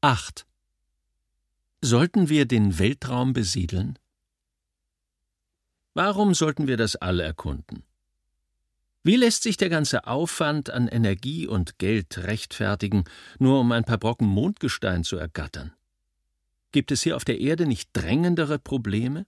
8. Sollten wir den Weltraum besiedeln? Warum sollten wir das All erkunden? Wie lässt sich der ganze Aufwand an Energie und Geld rechtfertigen, nur um ein paar Brocken Mondgestein zu ergattern? Gibt es hier auf der Erde nicht drängendere Probleme?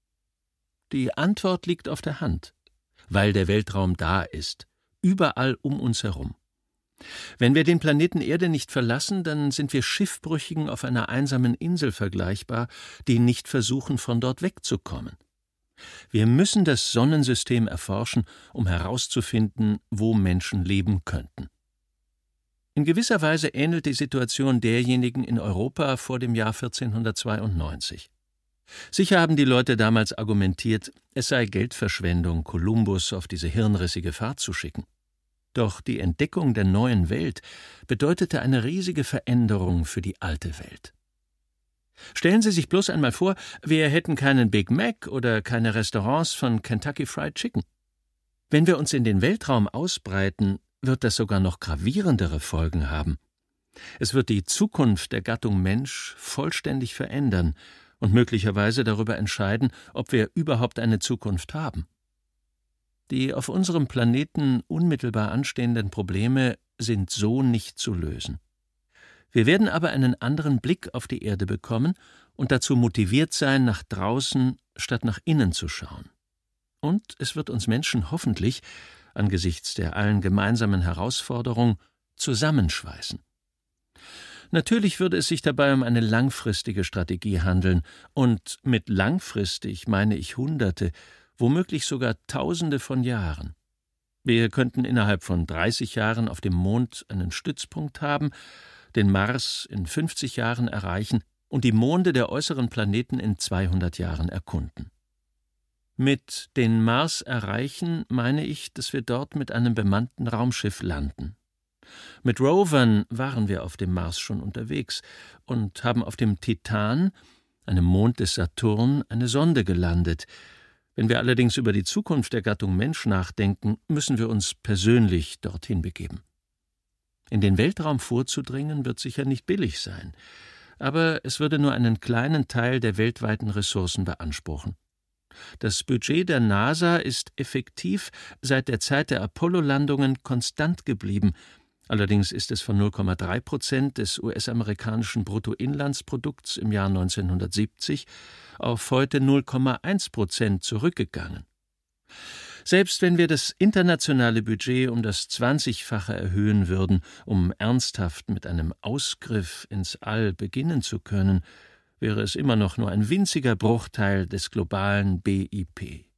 Die Antwort liegt auf der Hand, weil der Weltraum da ist, überall um uns herum. Wenn wir den Planeten Erde nicht verlassen, dann sind wir Schiffbrüchigen auf einer einsamen Insel vergleichbar, die nicht versuchen, von dort wegzukommen. Wir müssen das Sonnensystem erforschen, um herauszufinden, wo Menschen leben könnten. In gewisser Weise ähnelt die Situation derjenigen in Europa vor dem Jahr 1492. Sicher haben die Leute damals argumentiert, es sei Geldverschwendung, Kolumbus auf diese hirnrissige Fahrt zu schicken. Doch die Entdeckung der neuen Welt bedeutete eine riesige Veränderung für die alte Welt. Stellen Sie sich bloß einmal vor, wir hätten keinen Big Mac oder keine Restaurants von Kentucky Fried Chicken. Wenn wir uns in den Weltraum ausbreiten, wird das sogar noch gravierendere Folgen haben. Es wird die Zukunft der Gattung Mensch vollständig verändern und möglicherweise darüber entscheiden, ob wir überhaupt eine Zukunft haben. Die auf unserem Planeten unmittelbar anstehenden Probleme sind so nicht zu lösen. Wir werden aber einen anderen Blick auf die Erde bekommen und dazu motiviert sein, nach draußen statt nach innen zu schauen. Und es wird uns Menschen hoffentlich, angesichts der allen gemeinsamen Herausforderungen, zusammenschweißen. Natürlich würde es sich dabei um eine langfristige Strategie handeln, und mit langfristig meine ich Hunderte, womöglich sogar Tausende von Jahren. Wir könnten innerhalb von 30 Jahren auf dem Mond einen Stützpunkt haben, den Mars in 50 Jahren erreichen und die Monde der äußeren Planeten in 200 Jahren erkunden. Mit den Mars erreichen meine ich, dass wir dort mit einem bemannten Raumschiff landen. Mit Rovern waren wir auf dem Mars schon unterwegs und haben auf dem Titan, einem Mond des Saturn, eine Sonde gelandet. Wenn wir allerdings über die Zukunft der Gattung Mensch nachdenken, müssen wir uns persönlich dorthin begeben. In den Weltraum vorzudringen, wird sicher nicht billig sein, aber es würde nur einen kleinen Teil der weltweiten Ressourcen beanspruchen. Das Budget der NASA ist effektiv seit der Zeit der Apollo-Landungen konstant geblieben. Allerdings ist es von 0,3% des US-amerikanischen Bruttoinlandsprodukts im Jahr 1970 auf heute 0,1% zurückgegangen. Selbst wenn wir das internationale Budget um das 20-fache erhöhen würden, um ernsthaft mit einem Ausgriff ins All beginnen zu können, wäre es immer noch nur ein winziger Bruchteil des globalen BIP.